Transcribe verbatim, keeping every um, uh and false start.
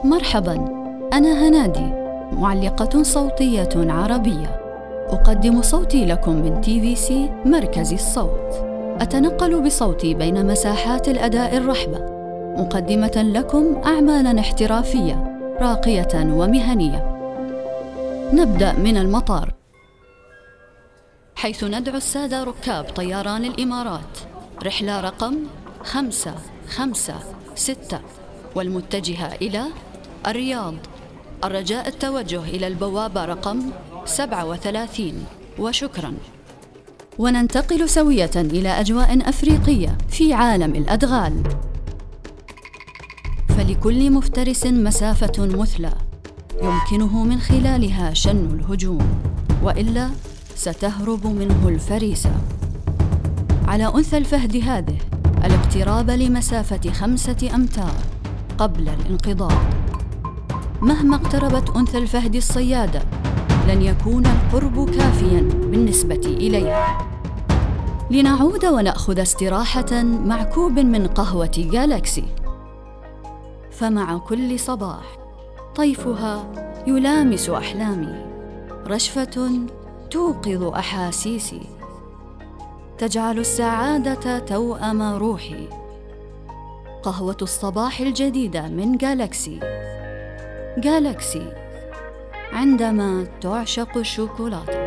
مرحباً، أنا هنادي، معلقة صوتية عربية، أقدم صوتي لكم من تي في سي مركز الصوت. أتنقل بصوتي بين مساحات الأداء الرحبة، مقدمة لكم أعمالاً احترافية راقية ومهنية. نبدأ من المطار، حيث ندعو السادة ركاب طيران الإمارات رحلة رقم خمسة خمسة ستة والمتجهة إلى الرياض. الرجاء التوجه إلى البوابة رقم سبعة وثلاثين، وشكراً. وننتقل سوية إلى أجواء أفريقية في عالم الأدغال. فلكل مفترس مسافة مثلى يمكنه من خلالها شن الهجوم، وإلا ستهرب منه الفريسة. على أنثى الفهد هذه الاقتراب لمسافة خمسة أمتار قبل الانقضاض. مهما اقتربت أنثى الفهد الصيادة لن يكون القرب كافياً بالنسبة إليها. لنعود ونأخذ استراحة مع كوب من قهوة جالاكسي. فمع كل صباح طيفها يلامس أحلامي، رشفة توقظ أحاسيسي، تجعل السعادة توأم روحي. قهوة الصباح الجديدة من جالاكسي. جالاكسي، عندما تعشق الشوكولاتة.